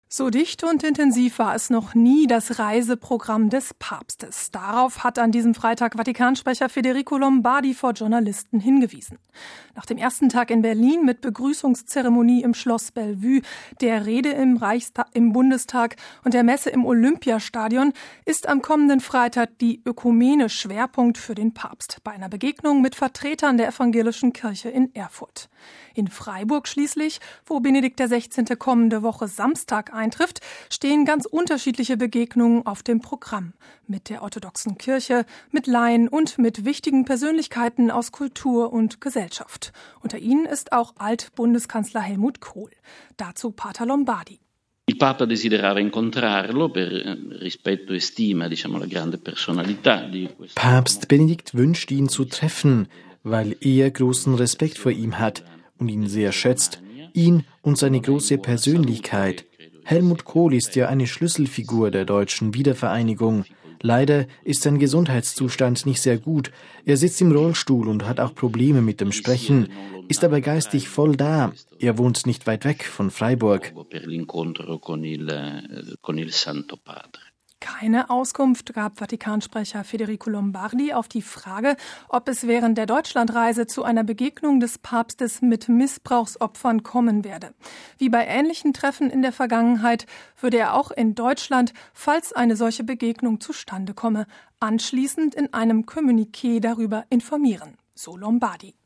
So dicht und intensiv war es noch nie, das Reiseprogramm des Papstes. Darauf hat an diesem Freitag Vatikansprecher Federico Lombardi vor Journalisten hingewiesen. Nach dem ersten Tag in Berlin mit Begrüßungszeremonie im Schloss Bellevue, der Rede im Bundestag und der Messe im Olympiastadion ist am kommenden Freitag die Ökumene Schwerpunkt für den Papst bei einer Begegnung mit Vertretern der evangelischen Kirche in Erfurt. In Freiburg schließlich, wo Benedikt XVI. Kommende Woche Samstag eintrifft, stehen ganz unterschiedliche Begegnungen auf dem Programm. Mit der orthodoxen Kirche, mit Laien und mit wichtigen Persönlichkeiten aus Kultur und Gesellschaft. Unter ihnen ist auch Alt-Bundeskanzler Helmut Kohl. Dazu Pater Lombardi. Il Papa desiderava incontrarlo per rispetto e stima, la grande personalità di questo. Papst Benedikt wünscht ihn zu treffen, weil er großen Respekt vor ihm hat und ihn sehr schätzt, ihn und seine große Persönlichkeit. Helmut Kohl ist ja eine Schlüsselfigur der deutschen Wiedervereinigung. Leider ist sein Gesundheitszustand nicht sehr gut. Er sitzt im Rollstuhl und hat auch Probleme mit dem Sprechen, ist aber geistig voll da. Er wohnt nicht weit weg von Freiburg. Keine Auskunft gab Vatikansprecher Federico Lombardi auf die Frage, ob es während der Deutschlandreise zu einer Begegnung des Papstes mit Missbrauchsopfern kommen werde. Wie bei ähnlichen Treffen in der Vergangenheit würde er auch in Deutschland, falls eine solche Begegnung zustande komme, anschließend in einem Kommuniqué darüber informieren, so Lombardi.